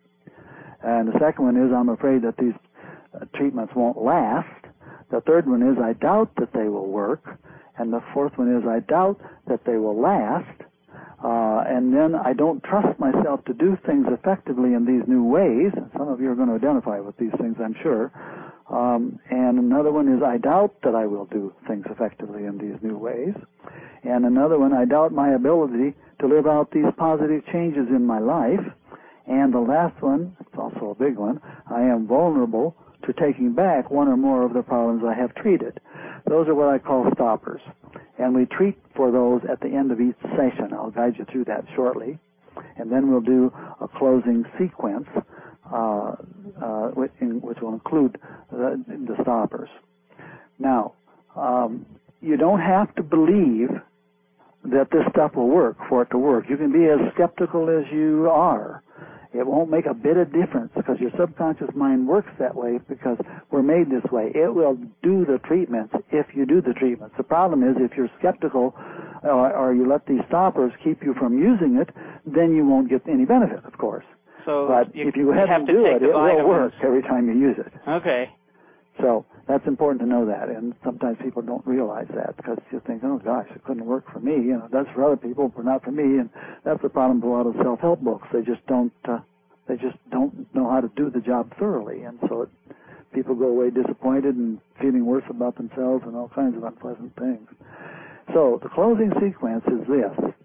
And the second one is I'm afraid that these uh, treatments won't last. The third one is I doubt that they will work. And the fourth one is I doubt that they will last. Uh, and then I don't trust myself to do things effectively in these new ways. Some of you are going to identify with these things, I'm sure. Um, and another one is I doubt that I will do things effectively in these new ways. And another one, I doubt my ability to live out these positive changes in my life. And the last one, it's also a big one, I am vulnerable to taking back one or more of the problems I have treated. Those are what I call stoppers. And we treat for those at the end of each session. I'll guide you through that shortly. And then we'll do a closing sequence uh, uh, which, in, which will include the, the stoppers. Now, um, you don't have to believe that this stuff will work for it to work. You can be as skeptical as you are. It won't make a bit of difference because your subconscious mind works that way because we're made this way. It will do the treatments if you do the treatments. The problem is if you're skeptical or, or you let these stoppers keep you from using it, then you won't get any benefit, of course. So but you, if you, you have, have to do it, it vitamins. will work every time you use it. Okay. So that's important to know that, and sometimes people don't realize that because you think, oh gosh, it couldn't work for me. You know, that's for other people, but not for me. And that's the problem with a lot of self-help books. They just don't, uh, they just don't know how to do the job thoroughly, and so it, people go away disappointed and feeling worse about themselves and all kinds of unpleasant things. So the closing sequence is this.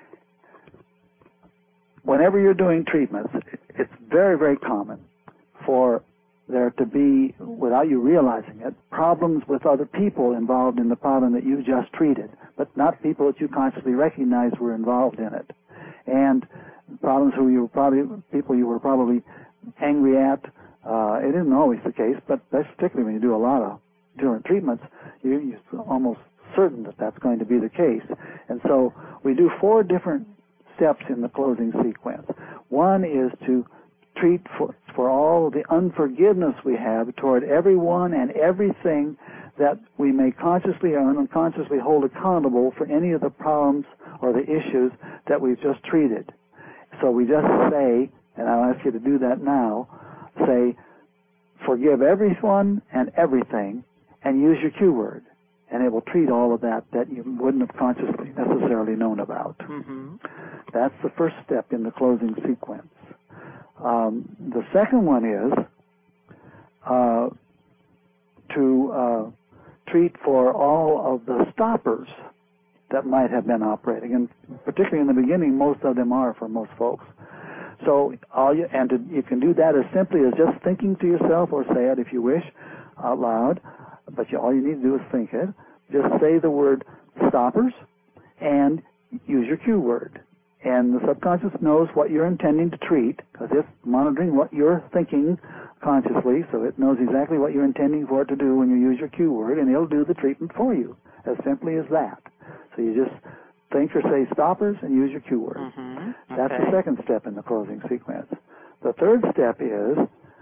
Whenever you're doing treatments, it's very, very common for there to be, without you realizing it, problems with other people involved in the problem that you just treated, but not people that you consciously recognize were involved in it. And problems who you were probably, people you were probably angry at. Uh, it isn't always the case, but that's particularly when you do a lot of different treatments, you, you're almost certain that that's going to be the case. And so we do four different steps in the closing sequence. One is to treat for, for all the unforgiveness we have toward everyone and everything that we may consciously or unconsciously hold accountable for any of the problems or the issues that we've just treated. So we just say, and I'll ask you to do that now, say, forgive everyone and everything, and use your cue word. And it will treat all of that that you wouldn't have consciously necessarily known about. Mm-hmm. That's the first step in the closing sequence. Um, the second one is uh, to uh, treat for all of the stoppers that might have been operating, and particularly in the beginning, most of them are for most folks. So all you and to, you can do that as simply as just thinking to yourself, or say it if you wish out loud. But you, all you need to do is think it. Just say the word stoppers and use your cue word. And the subconscious knows what you're intending to treat because it's monitoring what you're thinking consciously, so it knows exactly what you're intending for it to do when you use your cue word, and it'll do the treatment for you, as simply as that. So you just think or say stoppers and use your cue word. Mm-hmm. Okay. That's the second step in the closing sequence. The third step is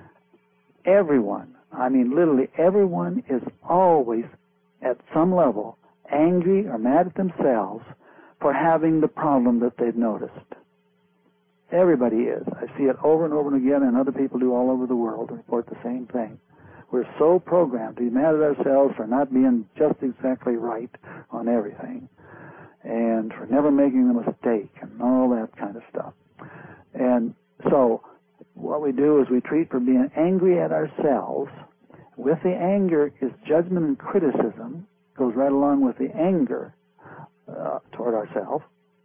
everyone, I mean literally everyone, is always at some level angry or mad at themselves for having the problem that they've noticed. Everybody is. I see it over and over and again, and other people do all over the world and report the same thing. We're so programmed to be mad at ourselves for not being just exactly right on everything, and for never making a mistake and all that kind of stuff. And so what we do is we treat for being angry at ourselves. With the anger is judgment and criticism, goes right along with the anger uh, toward ourselves.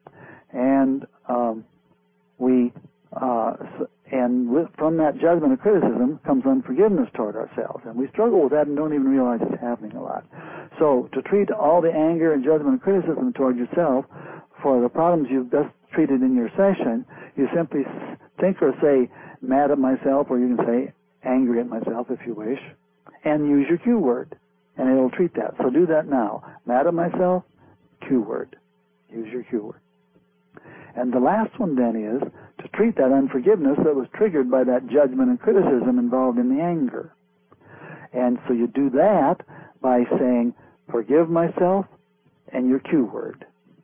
And um, we, uh, and with, from that judgment and criticism comes unforgiveness toward ourselves. And we struggle with that and don't even realize it's happening a lot. So to treat all the anger and judgment and criticism toward yourself for the problems you've just treated in your session, you simply think or say, mad at myself, or you can say angry at myself if you wish, and use your cue word, and it'll treat that. So do that now. Mad at myself, cue word. Use your cue word. And the last one then is to treat that unforgiveness that was triggered by that judgment and criticism involved in the anger. And so you do that by saying, forgive myself, and your cue word.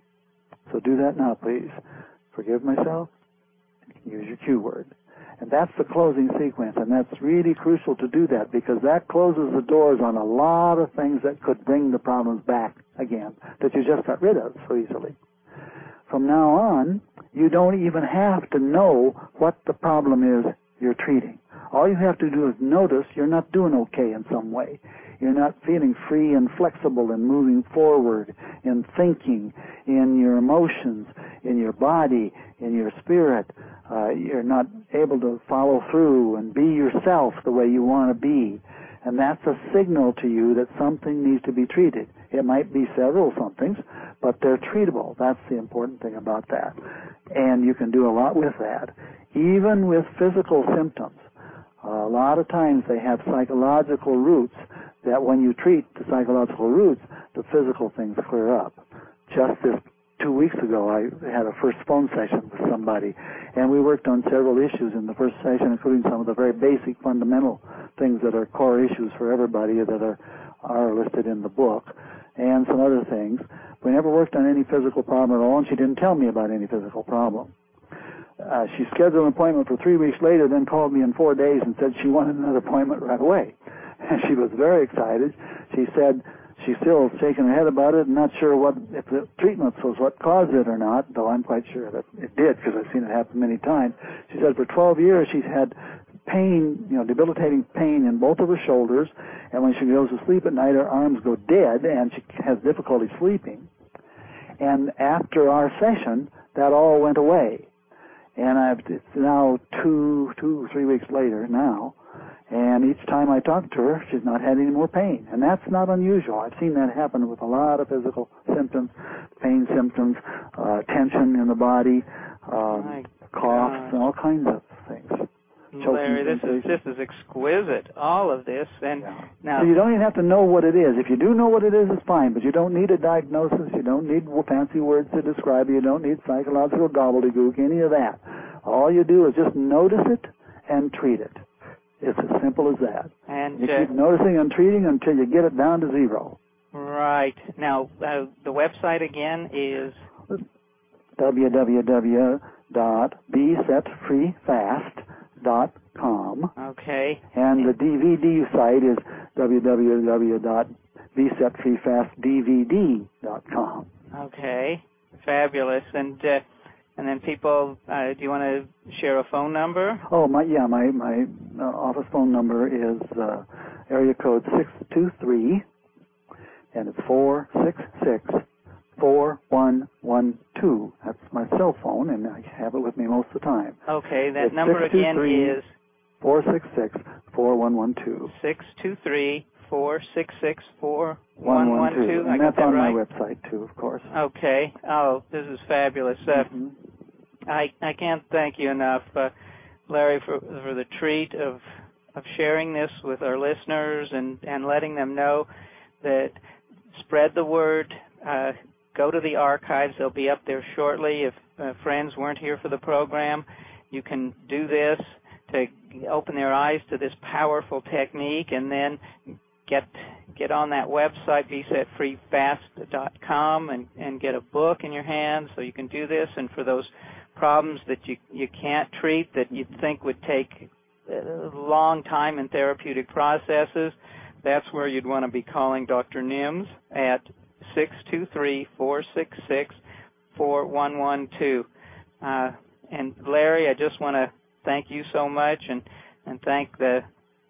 So do that now, please. Forgive myself, use your cue word. And that's the closing sequence, and that's really crucial to do that because that closes the doors on a lot of things that could bring the problems back again that you just got rid of so easily. From now on, you don't even have to know what the problem is you're treating. All you have to do is notice you're not doing okay in some way. You're not feeling free and flexible and moving forward in thinking, in your emotions, in your body, in your spirit. Uh, you're not able to follow through and be yourself the way you want to be. And that's a signal to you that something needs to be treated. It might be several somethings, but they're treatable. That's the important thing about that. And you can do a lot with that. Even with physical symptoms, a lot of times they have psychological roots that when you treat the psychological roots, the physical things clear up. Just this two weeks ago, I had a first phone session with somebody, and we worked on several issues in the first session, including some of the very basic fundamental things that are core issues for everybody that are, are listed in the book, and some other things. We never worked on any physical problem at all, and she didn't tell me about any physical problem. Uh, she scheduled an appointment for three weeks later, then called me in four days and said she wanted another appointment right away. And she was very excited. She said she's still shaking her head about it and not sure what if the treatment was what caused it or not, though I'm quite sure that it did because I've seen it happen many times. She said for twelve years she's had pain, you know, debilitating pain in both of her shoulders, and when she goes to sleep at night, her arms go dead and she has difficulty sleeping. And after our session, that all went away. And I've, it's now two, two, three weeks later now, and each time I talk to her, she's not had any more pain. And that's not unusual. I've seen that happen with a lot of physical symptoms, pain symptoms, uh, tension in the body, um, coughs, and all kinds of things. Larry, this is this is exquisite, all of this. And yeah. now, so you don't even have to know what it is. If you do know what it is, it's fine, but you don't need a diagnosis. You don't need fancy words to describe it. You don't need psychological gobbledygook, any of that. All you do is just notice it and treat it. It's as simple as that. And you uh, keep noticing and treating until you get it down to zero. Right. Now, uh, the website again is w w w dot be set free fast dot com. Okay. And the D V D site is w w w dot be set free fast d v d dot com. Okay. Fabulous. And uh, and then people, uh, do you want to share a phone number? Oh, my yeah, my my uh, office phone number is uh, area code six two three, and it's four six six four one one two. That's my cell phone, and I have it with me most of the time. Okay, that it's number again is four six six four one one two. Six two three four six six four one one two. And that's on my website too, of course. Okay. Oh, this is fabulous. Uh, mm-hmm. I I can't thank you enough, uh, Larry, for for the treat of of sharing this with our listeners and and letting them know that spread the word. Uh, go to the archives; they'll be up there shortly. If uh, friends weren't here for the program, you can do this to open their eyes to this powerful technique, and then get get on that website, be set free fast dot com, and and get a book in your hands so you can do this. And for those problems that you you can't treat, that you'd think would take a long time in therapeutic processes, that's where you'd want to be calling Doctor Nims at six two three four six six four one one two. Uh, and Larry, I just want to thank you so much, and and thank the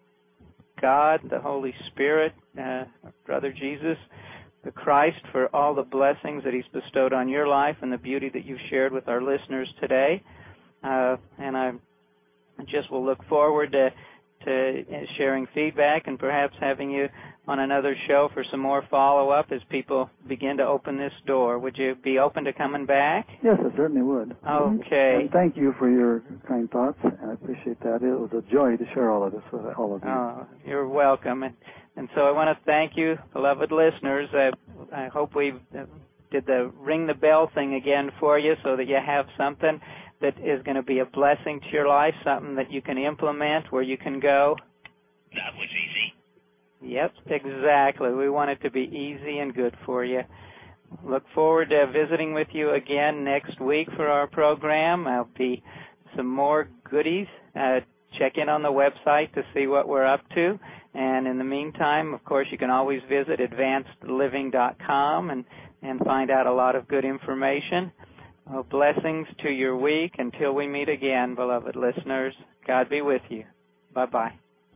God, the Holy Spirit, uh, Brother Jesus, the Christ, for all the blessings that He's bestowed on your life and the beauty that you've shared with our listeners today. Uh, and I just will look forward to, to sharing feedback and perhaps having you on another show for some more follow-up as people begin to open this door. Would you be open to coming back? Yes, I certainly would. Okay. And thank you for your kind thoughts. I appreciate that. It was a joy to share all of this with all of you. Oh, you're welcome. And, and so I want to thank you, beloved listeners. I, I hope we did the ring the bell thing again for you so that you have something that is going to be a blessing to your life, something that you can implement, where you can go. That was easy. Yep, exactly. We want it to be easy and good for you. Look forward to visiting with you again next week for our program. There'll be some more goodies. Uh, check in on the website to see what we're up to. And in the meantime, of course, you can always visit advanced living dot com and, and find out a lot of good information. Well, blessings to your week until we meet again, beloved listeners. God be with you. Bye-bye.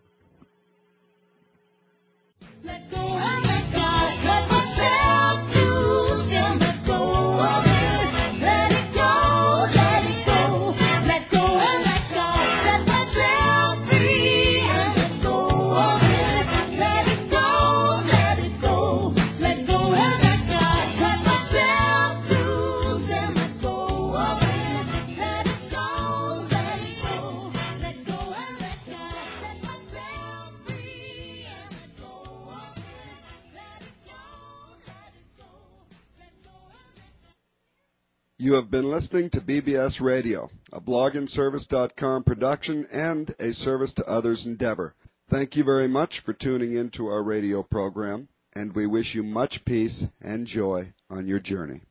Let go and let God, let myself to Him. Let go of it, let it go, let it go. Let go and let God, let myself free. And let go of it, let it go, let it go. Let go and let God, let myself to Him. Let go of it, let it go, let it go. Let go and let God, let You have been listening to B B S Radio, a blog and service dot com production and a service to others endeavor. Thank you very much for tuning in to our radio program, and we wish you much peace and joy on your journey.